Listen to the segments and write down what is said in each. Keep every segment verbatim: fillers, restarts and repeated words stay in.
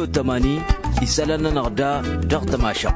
وثمانين يسالنا نغدا ضغط ماشق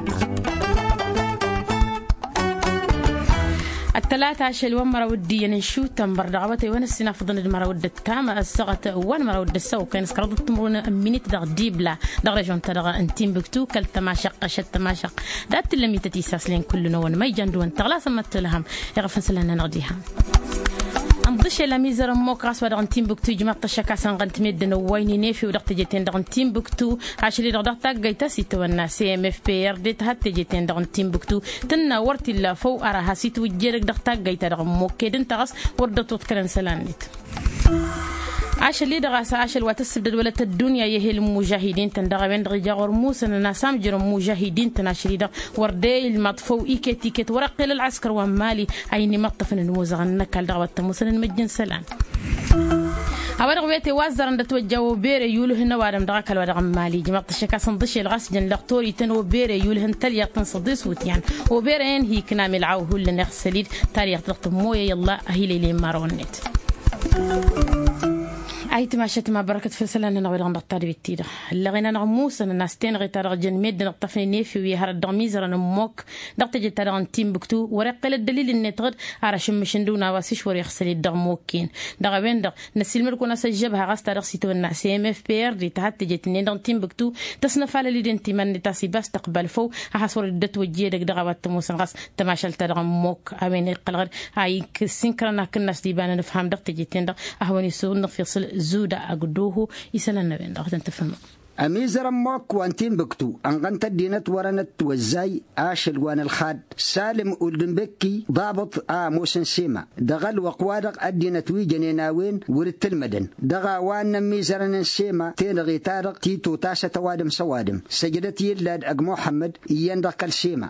الثلاثة عشر وان مرة ودي نشو تنبر دعوتي وانا السنة فضل المرة ود التامة السغة وان مرة ود السو كان سكرد التمرون أمينيت دغ ديبلا دغ رجون تدغ انتين بكتو كل تماشق شت تماشق دات اللي تتيساس لين كل نون ما يجندو انت غلا سمت لهم يغفن سلنا نغديها انضش الى ميزر موكراس ودغ تيم بكتو جماعة الشكا سنغنت ميد نويني نيفي ودغ تجيتين دغ تيم بكتو عشري دغ دغ تاقيتا سيتو الناس ام اف بي ار دي تهات تجيتين دغ تيم بكتو تنا ورتي لا فو اراها سيتو جيرك دغ تاقيتا دغ موكيدن تغس وردتو تكرن سلانيت عاش اللي دغاس عاش الواتسبد ولا الدنيا يهي المجاهدين تندغ بين رجال موسى ناسام جرم مجاهدين تناشري دغ وردي المطفو ايكي تيكت ورقل العسكر ومالي عيني مطفن الموزغ النكال دغ التموسن المجن سلام أورق بيتي وازر عند توجهوا بيري يولهن وادم دغاك الوادم مالي جماعة الشكا صندش الغسجن لقطوري تنو بيري يولهن تليا تنصديس وتيان وبيرين هي كنامل عوهول لنغسليد تاريخ تغط مويا يلا أهيلي لي مارونيت أيت ما شت ما بركة فسلنا نغير عند الطاري بالتيرة اللي غينا نغموس أن الناس تين غير ترى جن ميد نقطفني نيفي ويهر الدميزر أنا موك نقطة جت ترى عن تيم بكتو ورقل الدليل إن تغد على شم شندونا واسيش وري يخسر الدموكين دغ بين دغ نسيل مركونا سجبها غاس ترى سيتو الناس ام اف بي ار دي تحت جت نين عن تيم بكتو تصنف على اللي دنتي من تاسي بس تقبل فو حصور الدت وجيه دغ دغ واتموس غاس تماشل ترى موك أمين القلغر هاي كسينكرنا كناس ديبان نفهم دغ تجتين دغ أهوني سون نفصل زودا أقدوه يسألنا بين دغ تفهم أميزر موك وانتين بكتو أنغنت الدينت ورنت وزاي آشل وان الخاد سالم أولدنبكي ضابط آموسن سيما دغل وقوادق الدينت ويجنيناوين ورت المدن دغا وان ميزرن سيما تيلغي تارق تيتو تاسة وادم سوادم سجدت يلاد أق محمد يندق السيما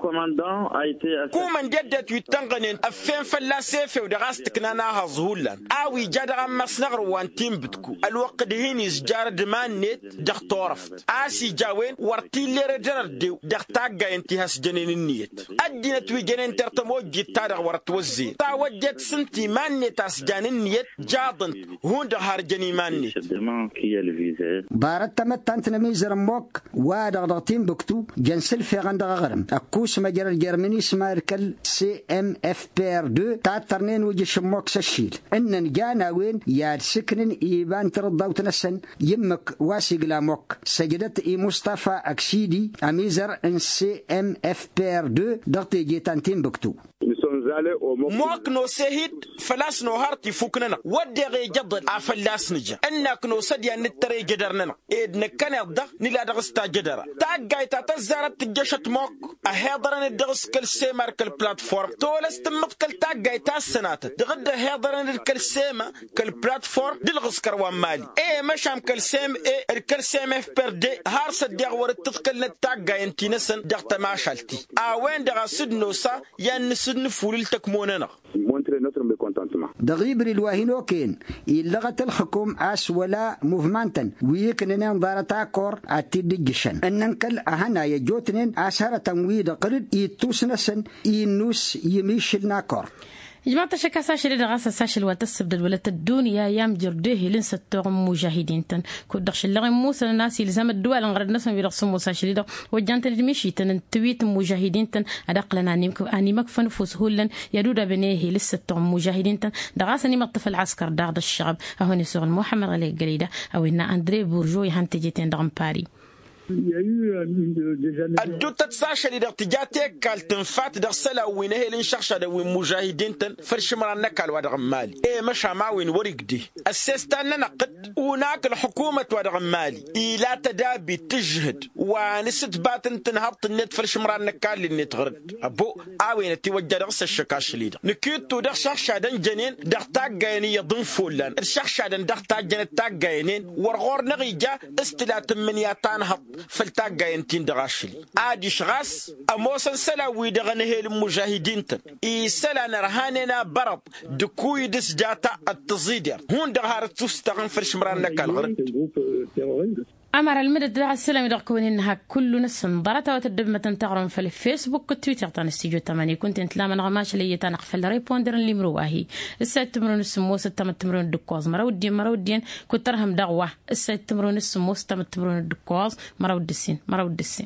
كومن جدت يتنغنين أفين فلا سيفي ودغاستك ناناها ظهولا آوي جادغا مصنغر وانتين بتكو الوقت هيني زجار دمان نت دغ طورفت آسي جاوين ورتي لير جررديو دغ تاقا انتهاس جنين النيت الدينت وي جنين ترتمو جيت تارغ ورت وزين تا وجد سنتي مان نتاس جانين نيت جاضن هون دغار جنين مان نت بارت تمتانت نميزر موك وادغ دغتين بكتو جنسل في غندغ غرم أكوس مجرى الجرماني سماركل سي ام اف بي ار دو تاترنين وجي شموك سشيل إنن جانا وين ياد سكنن إيبان ترضى وتنسن يمك واسق لاموك سجدت إي مصطفى أكسيدي أميزر ان سي ام اف بي ار دو دغتي جيتانتين بكتو موك نو سهيد فلاس نو هارتي فوكننا ودي غي جدد عفلاس نجا انك نو سديا نتري جدرننا ايد نكن يضغ نلا دغستا جدرا تاغاي تزارت تجشت موك اهضرن دغس كل سيمار كل بلاتفورم تولست مبكل تاغاي تاسنات دغد هضرن كل سيما كل بلاتفورم دلغس كروان مالي اي مشام كل سيم اي الكل سيم اف بير دي هارس ديغ ور تتكل تاغاي انتي نسن دغ تماشالتي ا وين دغ سدنوسا ين سدن فول تكموننا دغيبر الواهينو كين اللغة الحكوم أس ولا موفمانتن ويكنن ضارتا كور أتدجشن أننكل أهنا يجوتنن أسهر تنويد قرد يتوسنسن ينوس يميشلنا كور جماعة الشكا ساشل دغاسة ساشل وتسبد الولد الدنيا يام جرديه لنسى التوغم مجاهدين تن كودخش اللغة موسى الناس يلزم الدول انغرد نسم بيرقصم ساشل دغ وجانت المشي تن تويت مجاهدين تن أدق لنا أنيمك أنيمك فنفوس هولا يدود بنيه لسه التوغم مجاهدين تن دغاسة نيم الطفل عسكر داغد الشعب أهوني سوغ محمد علي قليدة أو إن أندري بورجوي هانتجيتين دغم باري الدوت تساشل إذا تجاتك قال تنفات درسلا وين هي لنشخش هذا وين مجاهدين تن فرش مرة نكال ودغم مالي إيه مش معوين ورق دي السيستان نقد وناك الحكومة ودغم مالي إلا تدابي تجهد ونست باتن تنهبط النت فرش مرة نكال اللي تغرد أبو عوين توجه درس الشكاش ليدا نكيتو در شخش هذا جنين در تاج جاني يضم فلان الشخش هذا در تاج جن تاج جانين ورغور نغيجا استلات من ياتان هب فلتاقا ينتين دغاشلي عادي شغاس أموسن سلا ويدغنه المجاهدين تن إي سلا نرهاننا برب دكوي دس جاتا التزيدر هون دغار تستغن فرش مران نكال غرد أمر المدد دع السلام يدعكون إنها كل نص ضرتها وتدب ما تنتقرن في الفيسبوك والتويتر تان استيجو تمانية كنت انت لا من غماش اللي يتنق في الريبوندر اللي مرواهي الساعة تمرون السمو ستة متمرون الدكواز مرودين مرودين كنت ترهم دغوة الساعة تمرون السمو ستة متمرون الدكواز مرود السين مرود السين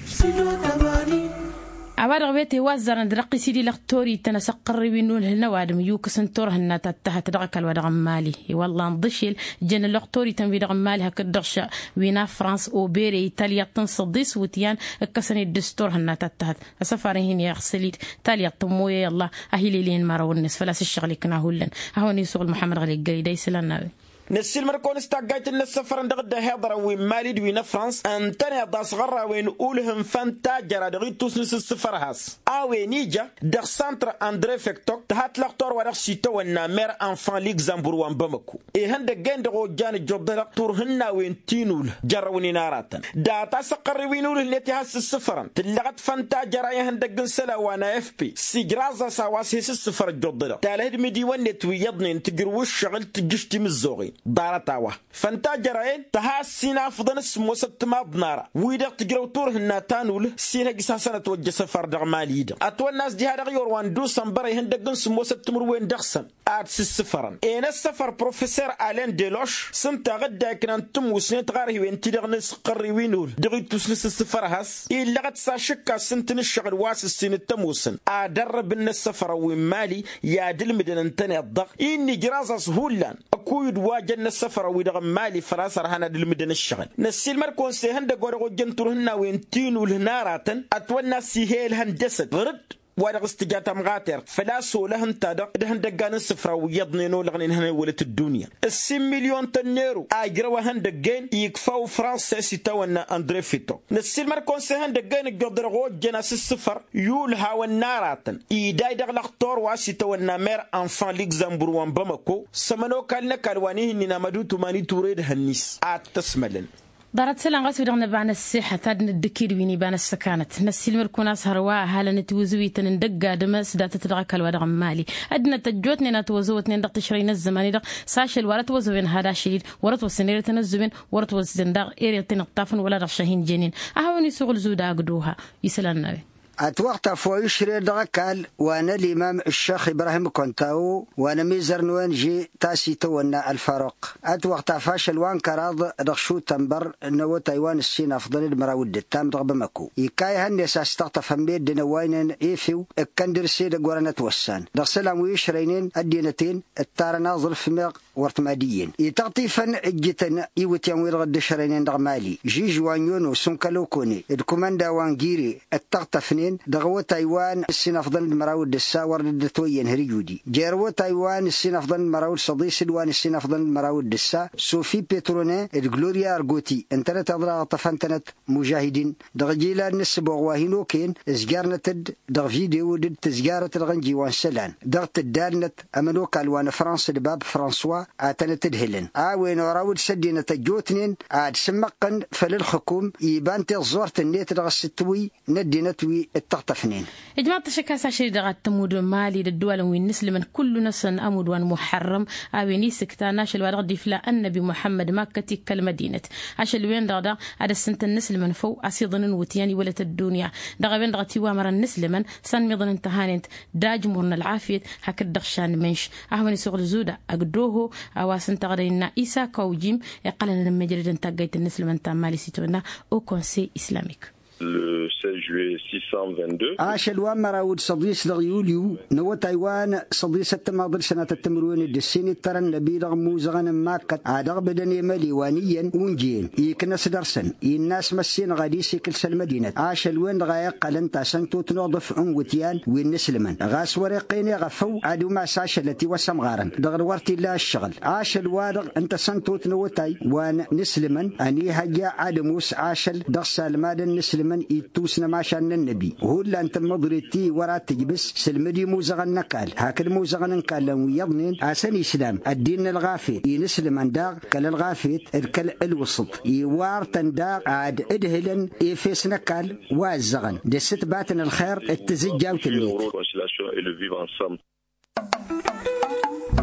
عباد غبيتي وزر ندرقي سيدي لغتوري تنسقر وينول هالنوادم يوكس انتور هنا تتها تدرك الودغم مالي والله نضشيل جن لغتوري تنبي دغم مالي هك الدغش وينا فرانس او بيري ايطاليا تنصدي سوتيان كسني الدستور هنا تتها سفرهين يا خسليت تاليا طمويه يلا اهيلي لين مارو الناس فلاس الشغل كنا هولن هوني سوق محمد غلي قريدي سلنا نسيل مركون استعجيت السفر ندغد هذا وين مالي وين فرنسا أنتني داس غرة وين أولهم فانتا جرا دغيت توسنس السفر هاس أوي نيجا دغ سنتر أندري فيكتوك تهات لقطور ودغ سيتو والنامير أنفان ليكزامبور وان بمكو إيه هند جين دغو جان جوب لقطور هنا وين تينول جرا وين ناراتن داتا سقر وينول التي هاس السفر تلغت فانتا جرا يهند جن سلا وانا اف بي سيجرازا سواسيس السفر جوب لق تالهد مدي ونت ويضنين تجروش شغل تجشتي مزوغي دارتاوه فانتا جراين تها سينا فضن اسمو ستما بنارا ويدق تجرو تور هنا تانول سينا قساسنا توجه سفر دغ ماليد اتو الناس دي هذا غيور وان دو سمبري هندقن سمو ستمر وين دخسن اد السفرن ان السفر بروفيسور الين ديلوش سنت غدا كان تم وسنت تغاري وين تدغ نسقري وينول دغي تسلس السفر هاس الا غت ساشكا سنت نشغل واس السن التموسن ادرب السفر وين مالي يا دل مدن انتني الضغ اني جرازس هولان اكو واجن السفر ويدغ مالي فراسر هنا دلمدن الشغل نسيل مركون سي هند غورغو جنتور هنا وين تينو لهناراتن اتونا سيهيل هندسه برد وادغ استجاتا مغاتر فلا سولهن تادق دهن دغان السفر ويضنينو لغنين هنا ولت الدنيا السي مليون تنيرو اجروا هند دغين يكفاو فرنسا سيتاونا اندري فيتو نسيل مركون سي هند دغين غودرغو جناس السفر يول هاو الناراتن ايداي دغ لختور واسيتاونا مير انفان ليكزامبور وان بامكو سمنو كالنا كالواني نينا مدو توماني توريد هنيس اتسملن دارت سلان غاسو دغنا بعنا السيحة ثادن الدكير ويني بان السكانت نسيل مركونا سهروا هالا نتوزوي تندقا دمس دات تدغك الودغ مالي ادنا تجوتني نتوزوتني ندق تشرين الزمان دق ساشل ورت وزوين هذا شديد ورت وسنير تنزوين ورت وزندق ايري تنقطافن ولا رشاهين جنين اهوني سوق الزودا قدوها يسلان أتوقع فويشري دغكال وانا الإمام الشيخ إبراهيم كونتاو وانا ميزر نوانجي تاسي تونا الفاروق أتوقع فاشل وان كراض دغشو تنبر نو تايوان السين أفضل المراود التام دغ بمكو يكاي هني ساستغطف هميد دنواين إيفيو الكندر سيد قوانا توسان دغ سلام ويشرينين الدينتين التار ناظر في ميق ورتماديين يتغطيفن اجتن يوتيان ويرغد شرينين دغ مالي جي جوانيونو سنكالوكوني الكوماندا وانجيري التغطفنين دغو تايوان السين أفضل المراود السا ورد توين هريودي جيرو تايوان السين أفضل المراود صدي سلوان السين أفضل المراود السا سوفي بيتروني الجلوريا أرغوتي انترت أضرا طفنتنت مجاهدين دغ جيلان نسبو غواهينو كين ازجارنتد دغ فيديو دد تزجارة الغنجي وان سلان دغ تدارنت أمنو كالوان فرنسا لباب فرانسوا آتنت الهلن آوين وراود سدينة الجوتنين آد سمقن فللحكوم يبان تغزورت النيت دغ الستوي ندينتوي التغطفنين إجماع تشكاس عشري دغات تمود مالي للدول وين نسلم كل نص أمود وان محرم آويني سكتاناش الوارغ دفلا النبي محمد مكة كالمدينة عشان وين دغدا على السنة النسلم فوق أسيضن وتياني ولت الدنيا دغا بين دغتي وامر النسلم سن ميضن انتهانت داج مرنا العافية هك الدغشان منش أهوني سوغل زودا أقدوه أواسن تغرينا إيسا كوجيم يقلن المجرد انتاقيت النسلم انتا مالي سيتونا أو كونسي إسلاميك le seize juillet six cent vingt-deux. عاشل وامراود صديس لغيوليو نو تايوان صديس التماضل سنة التمرون الدسيني ترى النبي رغمو زغن ماكت عادغ بدني مليوانيا ونجين يكنس درسن الناس مسين غاديسي كل المدينة عاشل وين غايق قلن تاسن توت نوضف عنوتيان وين نسلمن غاس ورقيني غفو عادو ما ساشا التي وسم غارن دغر ورتي لا الشغل عاشل وادغ انت سنتوت نوتاي وان نسلمن اني هجا عادموس عاشل دغسا المادن نسلمن من يتوسنا ما شان النبي هو اللي أنت مضرتي ورا تجبس سلمدي موزغن نكال هكذا موزغن نكال لو يضنين عسن إسلام الدين الغافي ينسلم عن داغ كل الغافي الكل الوسط يوار تنداغ عاد إدهلن يفيس نكال وازغن دست باتن الخير التزجاو تلميت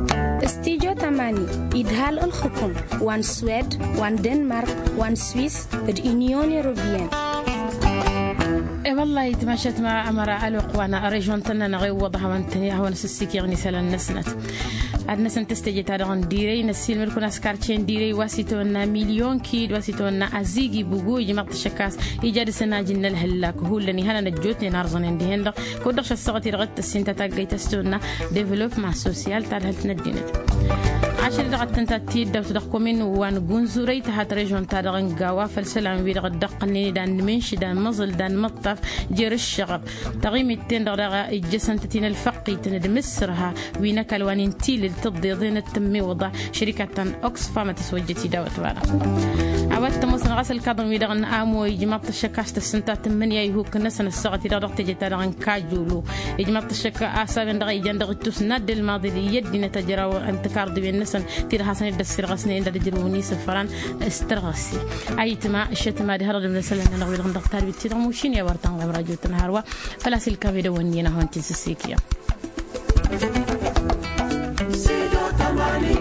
استيجو تماني إدهال الحكم وان سويد وان دنمارك وان سويس اليونيون يوروبيان. إيه والله تماشت مع أمر ألوق وأنا أرجون تنا نغيوضها وانتني هون سسيكي غني سلا النسنت عندنا سنتستجي تارغن ديري نسيل ملكو ناسكارتشين ديري واسيتونا مليون كيد واسيتونا أزيجي بوجو جماعة الشكاس إيجاد سنة جن الهلاك هو اللي هنا نجوتني نارزن دي هندق كودش الصغتي رغت السنة تاجي تستونا ديفلوب مع سوسيال تارهلت ندينت عشر دقات تنتاتي دو تدقو من وان جونزوري تحت ريجون تارغن قوا فالسلام بيرغ الدقني دان منش دان مزل دان مطف جير الشغب تغيم التين دغدغا الجسن تتين الفقي تند مصرها وينك الوانين تيل تضي ضين التمي وضع شركة أوكسفام تسوجتي دوت وانا عودت مصن غسل كاظم ويدغن آمو يجمعت الشكاش تسنتات من يهو كنسن الصغتي دغدغ تجي تارغن كاجولو يجمعت الشكا آسابن دغي جندغ تسند الماضي ليدي نتجرى وانتكار دي النسن تير حسن الدسر غسنين دا جروني سفران استرغسي ايتما الشتما دي هرد من سلنا نغوي دغن دكتور بيتي موشين يا ورتان غبراجو تنهاروا فلا سلكا فيدونينا هون تنسيكيا سيدو تماني